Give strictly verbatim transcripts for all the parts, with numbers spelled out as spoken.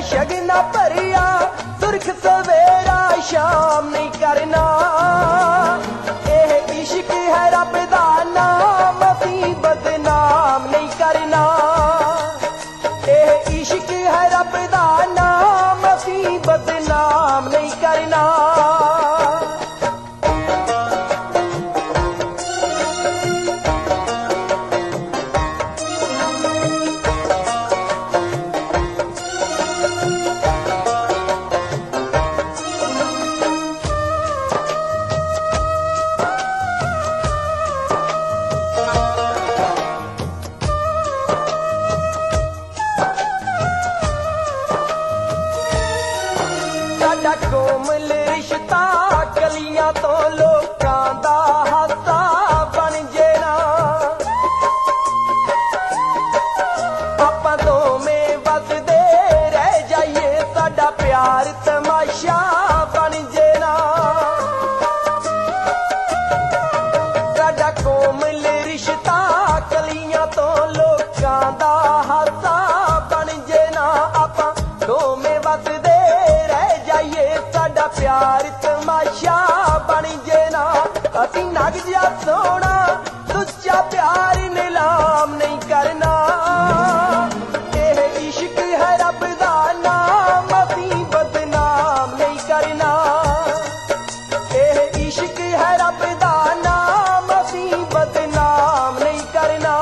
शगना भरिया सुर्ख सवेरा शाम नहीं करना। एह इश्क है रब दा नाम असीं बदनाम नहीं करना। एह इश्क है रब दा नाम असीं बदनाम नहीं करना। साडा कोमल रिश्ता कलियां तो लोकां दा हासा बन जेना। आपां दोवें वसदे रह जाइए साडा प्यार तमाशा बन जेना। साडा कोमल रिश्ता कलियां तो लोकां दा हासा बन जेना। आपां दोवें वसदे प्यार तमाशा बन जेना। असीं नग जिहा सोना सुच्चा प्यार नीलाम नहीं करना। एह इश्क है रब दा नाम असीं बदनाम नहीं करना। एह इश्क है रब दा नाम असीं बदनाम नहीं करना।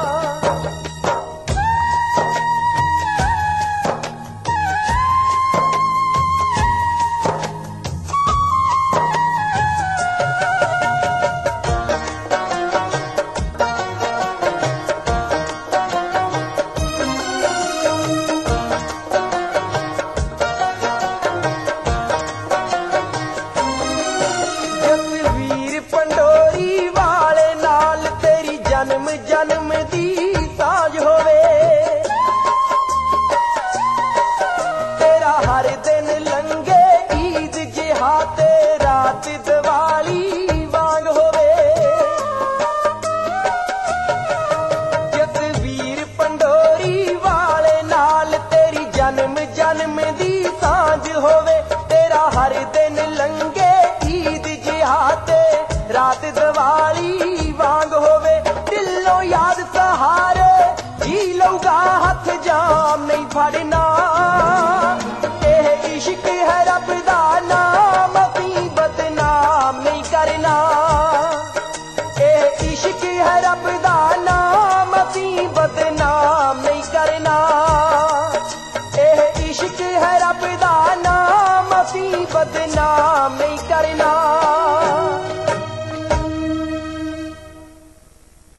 जन्म जन्म दी साझ होवे तेरा हर दिन लंघे ईद जिहा ते रात दिवाली वांग होवे। जसवीर पंडोरी वाले नाल तेरी जन्म जन्म दी साझ होवे। तेरा हर दिन लंघे ईद जिहा ते रात दिवाली वांग होवे। दिलों याद सहारे जी लऊगा हथ जाम नहीं फड़ना। एह इश्क है रब दा नाम असीं बदनाम नहीं करना। एह इश्क है रब दा नाम असीं बदनाम नहीं करना। एह इश्क है रब दा नाम असीं बदनाम